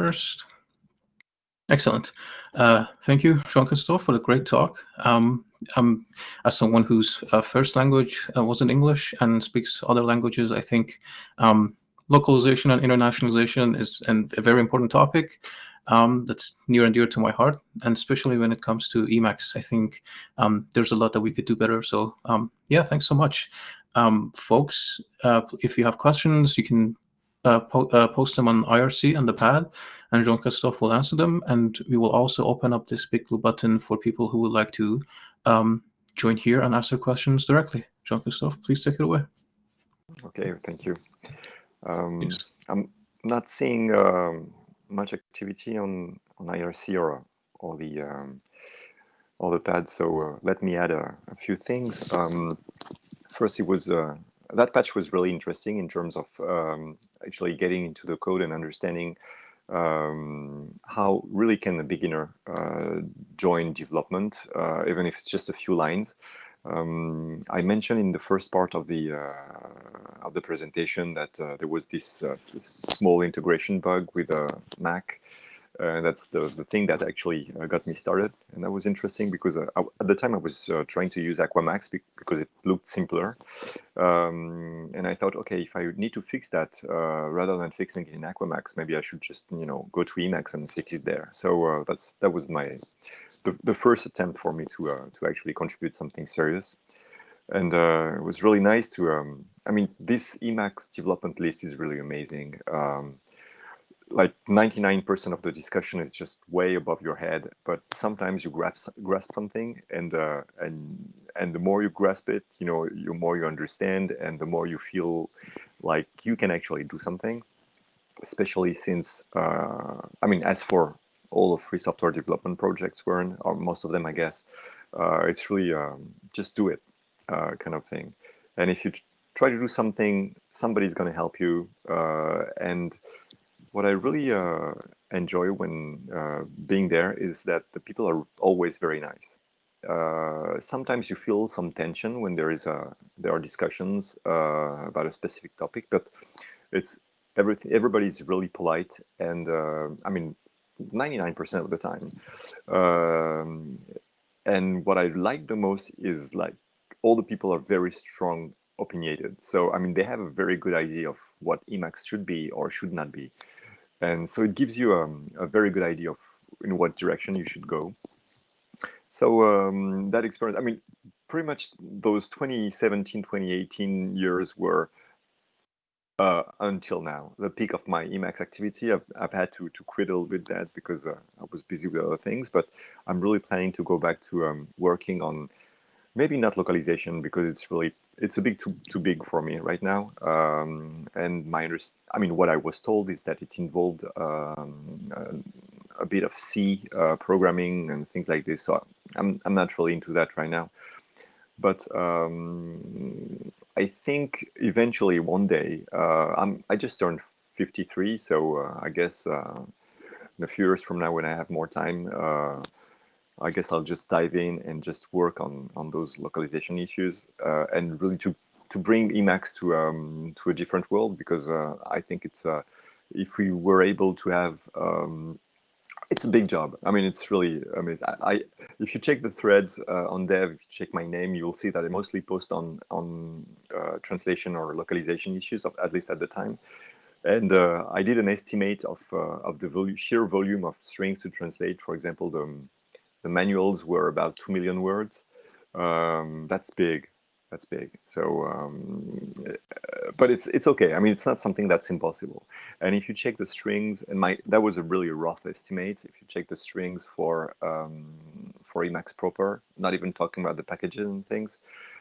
first. Excellent. Thank you, Jean-Christophe, for the great talk. As someone whose first language wasn't English and speaks other languages, I think localization and internationalization is a very important topic that's near and dear to my heart, and especially when it comes to Emacs. I think there's a lot that we could do better. So yeah, thanks so much. Folks, if you have questions, you can post them on IRC and the pad, and Jean-Christophe will answer them. And we will also open up this big blue button for people who would like to join here and ask their questions directly. Jean-Christophe, please take it away. Okay, thank you. Yes. I'm not seeing much activity on IRC or the pad, so let me add a few things. First, it was that patch was really interesting in terms of actually getting into the code and understanding how really can a beginner join development, even if it's just a few lines. I mentioned in the first part of the presentation that there was this small integration bug with Mac. That's the thing that actually got me started, and that was interesting because at the time I was trying to use Aquamax because it looked simpler, and I thought, okay, if I need to fix that rather than fixing it in Aquamax, maybe I should just go to Emacs and fix it there. So that was the first attempt for me to actually contribute something serious, and it was really nice to. I mean, this Emacs development list is really amazing. Like 99% of the discussion is just way above your head, but sometimes you grasp something, and the more you grasp it, the more you understand, and the more you feel like you can actually do something. Especially since, I mean, as for all of free software development projects, or most of them, I guess, it's really just do it kind of thing. And if you try to do something, somebody's going to help you, and what I really enjoy when being there is that the people are always very nice. Sometimes you feel some tension when there are discussions about a specific topic, but it's everybody's really polite, and I mean 99% of the time. And what I like the most is like all the people are very strong opinionated. So I mean they have a very good idea of what Emacs should be or should not be. And so it gives you a very good idea of in what direction you should go. So that experience, I mean, pretty much those 2017, 2018 years were, until now, the peak of my Emacs activity. I've had to quit a little bit that because I was busy with other things, but I'm really planning to go back to working on maybe not localization because it's a bit too big for me right now. And I mean, what I was told is that it involved a bit of C programming and things like this. So I'm not really into that right now. But I think eventually one day I just turned 53, so I guess in a few years from now, when I have more time. I guess I'll just dive in and just work on those localization issues and really to bring Emacs to a different world, because I think it's if we were able to have it's a big job. I mean, it's really amazing. If you check the threads on Dev, if you check my name, you will see that I mostly post on translation or localization issues, at least at the time. And I did an estimate of the sheer volume of strings to translate. For example, the manuals were about 2 million words. That's big. That's big. So, but it's okay. I mean, it's not something that's impossible. And if you check the strings, and that was a really rough estimate. If you check the strings for Emacs proper, not even talking about the packages and things,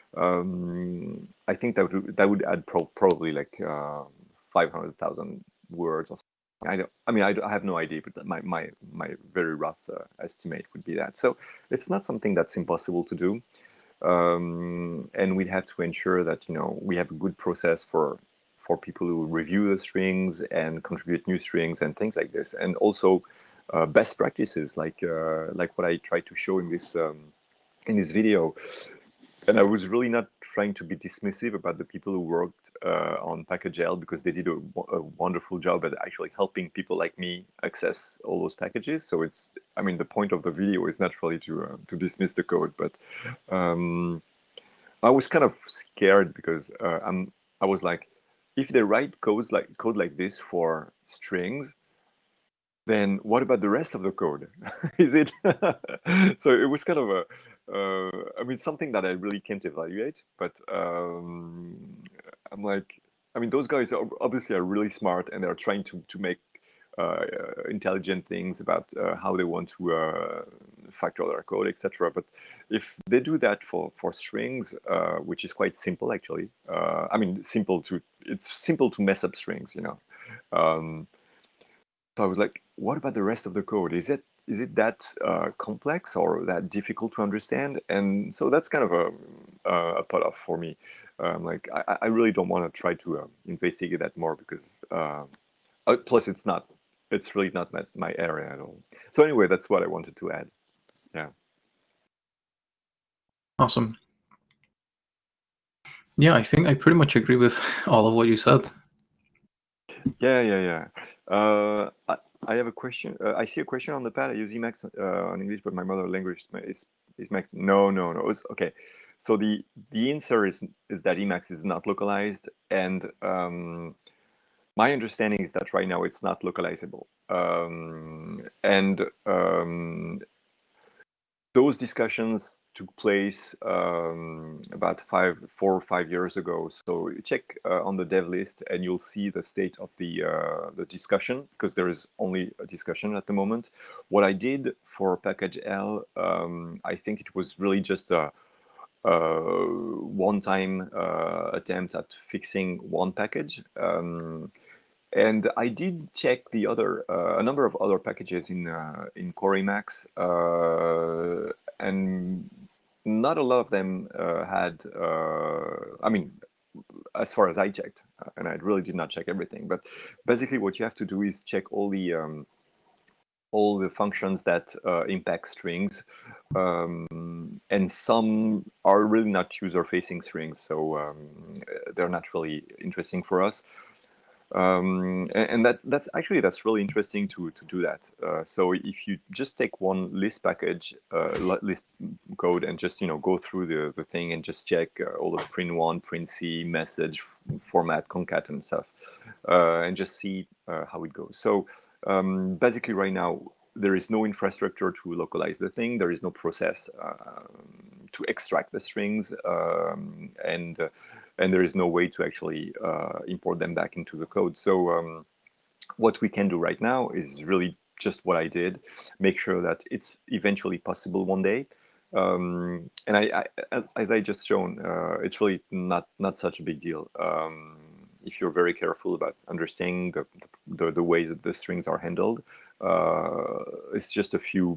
I think that would add probably like 500,000 words or something. I have no idea, but my very rough estimate would be that. So it's not something that's impossible to do, and we have to ensure that we have a good process for people who review the strings and contribute new strings and things like this, and also best practices like what I tried to show in this video. And I was really not trying to be dismissive about the people who worked on Packagel because they did a wonderful job at actually helping people like me access all those packages. So it's, I mean, the point of the video is not really to dismiss the code, but I was kind of scared because I was like, if they write code like this for strings, then what about the rest of the code? Is it? So it was kind of a, I mean, something that I really can't evaluate, but I'm like, I mean, those guys are obviously really smart and they're trying to make intelligent things about how they want to factor their code, etc. But if they do that for strings, which is quite simple actually, I mean, it's simple to mess up strings, you know. So I was like, what about the rest of the code? Is it that complex or that difficult to understand? And so that's kind of a put off for me. Like I really don't want to try to investigate that more because plus it's really not my area at all. So anyway, that's what I wanted to add. Yeah. Awesome. Yeah, I think I pretty much agree with all of what you said. Yeah. I have a question. I see a question on the pad. I use Emacs on English, but my mother language is Mac. No. Okay. So the answer is that Emacs is not localized, and my understanding is that right now it's not localizable. Those discussions took place about 4 or 5 years ago. So you check on the dev list and you'll see the state of the discussion, because there is only a discussion at the moment. What I did for Package L, I think it was really just a one-time attempt at fixing one package. And I did check the other a number of other packages in Core Emacs, and not a lot of them had. I mean, as far as I checked, and I really did not check everything. But basically, what you have to do is check all the functions that impact strings, and some are really not user-facing strings, so they're not really interesting for us. And that's really interesting to do that. So if you just take one list package, list code, and just go through the thing and just check all the print1, printc, message, format, concat, and stuff, and just see how it goes. So basically, right now there is no infrastructure to localize the thing. There is no process to extract the strings, and there is no way to actually import them back into the code. So what we can do right now is really just what I did, make sure that it's eventually possible one day. And as I just shown, it's really not such a big deal. If you're very careful about understanding the ways that the strings are handled, it's just a few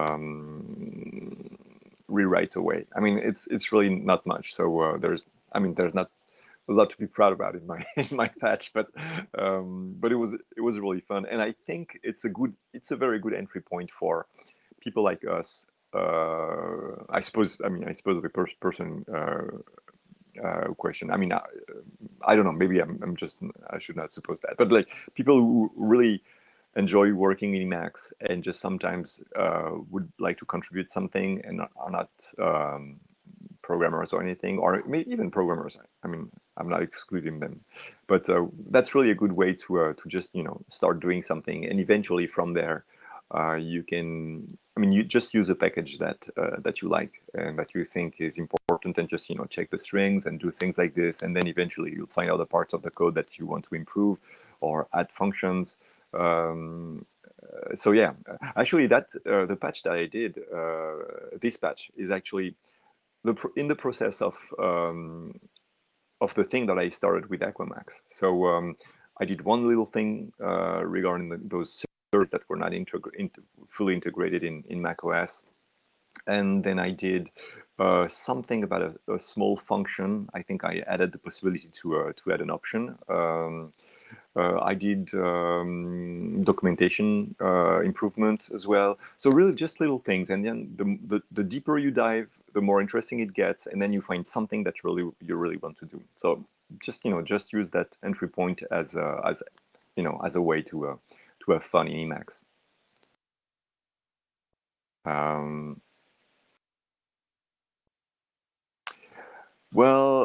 rewrites away. I mean, it's really not much. So there's not a lot to be proud about in my patch, but it was really fun, and I think it's a very good entry point for people like us. I suppose the first person question. I mean, I don't know. Maybe I should not suppose that, but like people who really enjoy working in Emacs and just sometimes would like to contribute something and are not programmers or anything, or maybe even programmers. I mean, I'm not excluding them, but that's really a good way to just start doing something, and eventually from there you can. I mean, you just use a package that you like and that you think is important, and just check the strings and do things like this, and then eventually you'll find other parts of the code that you want to improve or add functions. So yeah, actually, the patch that I did, this patch is actually in the process of the thing that I started with Aquamax. So I did one little thing regarding those servers that were not fully integrated in macOS, and then I did something about a small function. I think I added the possibility to add an option. I did documentation improvement as well. So really just little things. And then the deeper you dive, the more interesting it gets, and then you find something that you really want to do. So just just use that entry point as a way to have fun in Emacs. Well,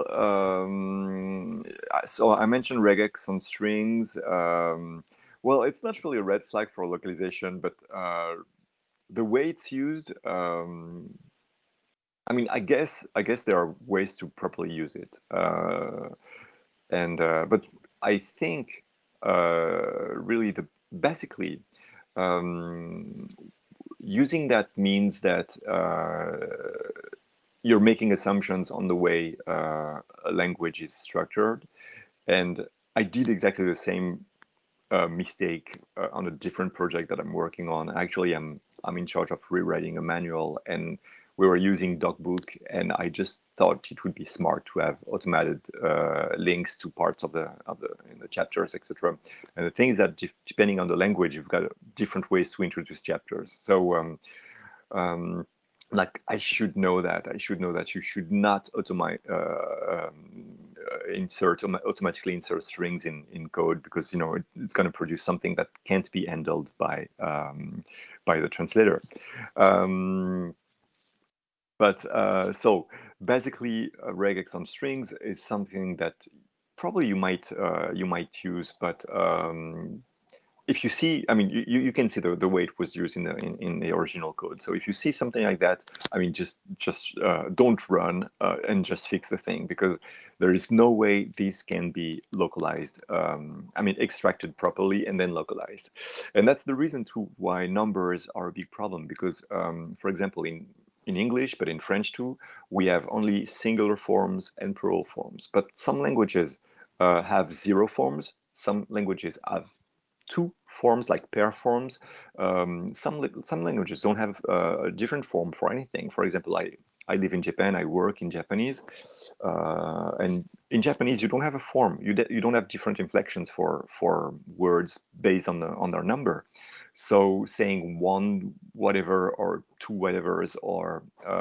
so I mentioned regex on strings. Well, it's not really a red flag for localization, but the way it's used, I mean, I guess there are ways to properly use it, but I think really basically using that means that you're making assumptions on the way a language is structured. And I did exactly the same mistake on a different project that I'm working on. Actually, I'm in charge of rewriting a manual, and we were using DocBook, and I just thought it would be smart to have automated links to parts of the in the chapters, etc. And the thing is that depending on the language, you've got different ways to introduce chapters. So like I should know that you should not automatically insert strings in code, because it's going to produce something that can't be handled by the translator. So basically, regex on strings is something that probably you might use, but if you see, I mean, you can see the way it was used in the original code. So if you see something like that, I mean, just don't run and just fix the thing, because there is no way this can be localized. I mean, extracted properly and then localized. And that's the reason too why numbers are a big problem, because, for example, in English, but in French too, we have only singular forms and plural forms. But some languages have 0 forms. Some languages have 2 forms, like pair forms. Some languages don't have a different form for anything. For example, I live in Japan. I work in Japanese, and in Japanese you don't have a form. You don't have different inflections for words based on their number. So saying 1 whatever or 2 whatevers or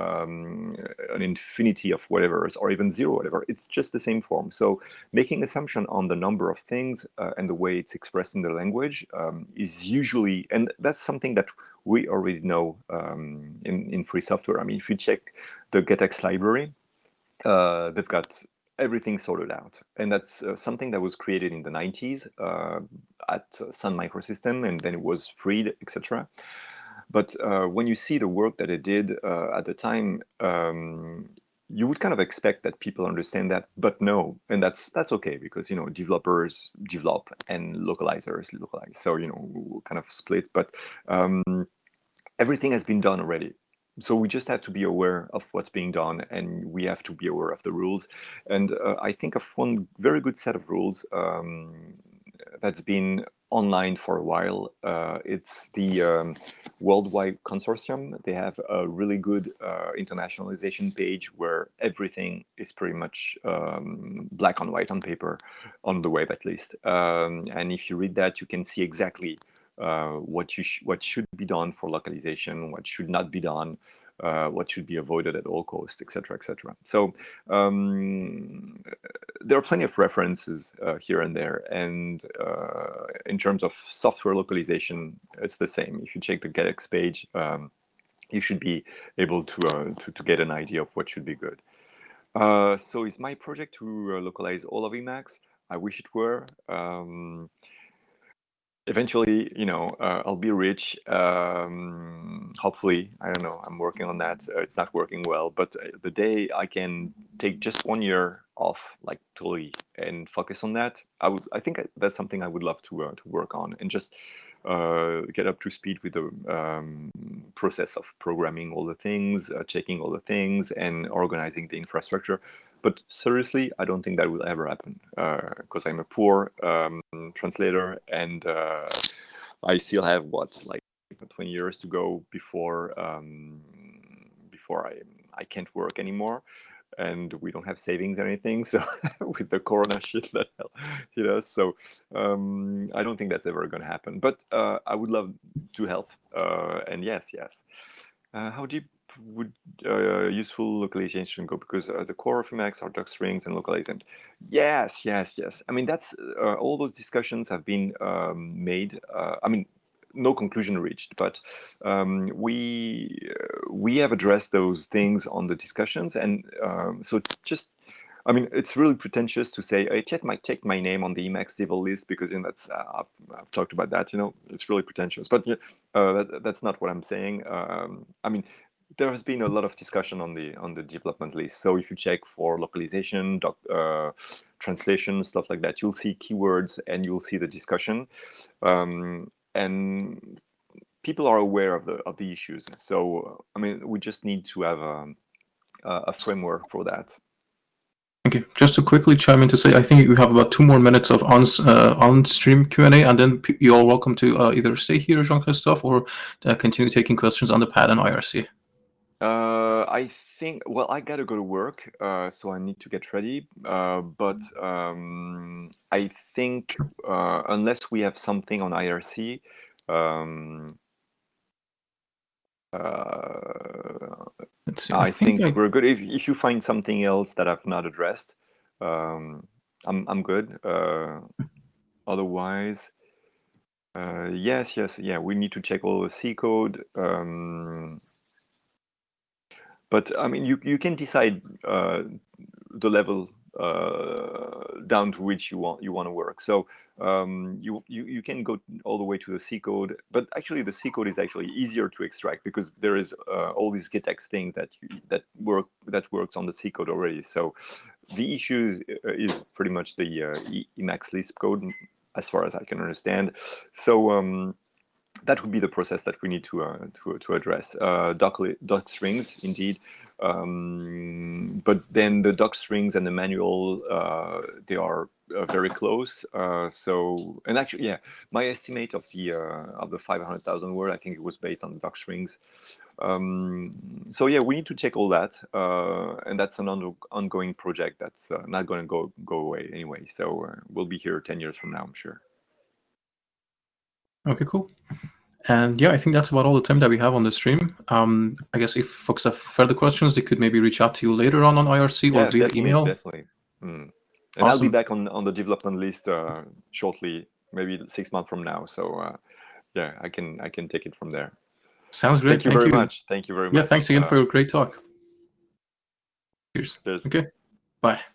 an infinity of whatevers or even 0 whatever, it's just the same form. So making assumption on the number of things and the way it's expressed in the language is usually, and that's something that we already know in free software. I mean, if you check the GetX library, they've got everything sorted out, and that's something that was created in the 90s at Sun Microsystem, and then it was freed, etc. But when you see the work that it did at the time, you would kind of expect that people understand that, but no, and that's okay, because developers develop and localizers localize, so we'll kind of split. But everything has been done already. So we just have to be aware of what's being done, and we have to be aware of the rules. And I think of one very good set of rules that's been online for a while. It's the Worldwide Consortium. They have a really good internationalization page where everything is pretty much black on white on paper, on the web at least. And if you read that, you can see exactly what should be done for localization, what should not be done, what should be avoided at all costs, etc., etc. So there are plenty of references here and there, and in terms of software localization, it's the same. If you check the GetX page, you should be able to get an idea of what should be good. So is my project to localize all of Emacs? I wish it were. Eventually, I'll be rich. Hopefully, I don't know. I'm working on that. It's not working well, but the day I can take just 1 year off, like totally, and focus on that, I think that's something I would love to work on, and just get up to speed with the process of programming all the things, checking all the things, and organizing the infrastructure. But seriously, I don't think that will ever happen, because I'm a poor translator, and I still have like 20 years to go before I can't work anymore, and we don't have savings or anything. So with the Corona shit that hit us, so I don't think that's ever going to happen. But I would love to help, and yes. How deep would useful localization go? Because the core of Emacs are docstrings and localization. Yes. I mean, that's all those discussions have been made. I mean, no conclusion reached, but we have addressed those things on the discussions, and so just. I mean, it's really pretentious to say, "Hey, check my name on the Emacs devel list," because that's I've talked about that. It's really pretentious, but that's not what I'm saying. I mean, there has been a lot of discussion on the development list. So if you check for localization, translation, stuff like that, you'll see keywords and you'll see the discussion, and people are aware of the issues. So I mean, we just need to have a framework for that. Okay, just to quickly chime in to say, I think we have about 2 more minutes of on-stream Q&A, and then you're all welcome to either stay here, Jean-Christophe, or continue taking questions on the pad and IRC. I think, well, I gotta go to work, so I need to get ready. But I think unless we have something on IRC, Let's see. I think we're good. If you find something else that I've not addressed, I'm good. Otherwise, yes, yeah, we need to check all the C code. But I mean, you can decide the level down to which you want to work. So you can go all the way to the C code, but actually the C code is actually easier to extract because there is all these GitX thing that works on the C code already. So the issue is pretty much the Emacs Lisp code, as far as I can understand. So that would be the process that we need to address. Doc strings, indeed. But then the doc strings and the manual, they are very close. So, and actually, yeah, my estimate of the 500,000 word, I think it was based on the doc strings. So yeah, we need to check all that, and that's an ongoing project that's not going to go away anyway. So we'll be here 10 years from now, I'm sure. Okay, cool. And yeah, I think that's about all the time that we have on the stream. I guess if folks have further questions, they could maybe reach out to you later on IRC or via email. Definitely. And awesome. I'll be back on the development list shortly, maybe 6 months from now. So yeah, I can take it from there. Sounds great. Thank you very much. Thank you very much. Yeah, thanks again for a great talk. Cheers. Cheers. Okay, bye.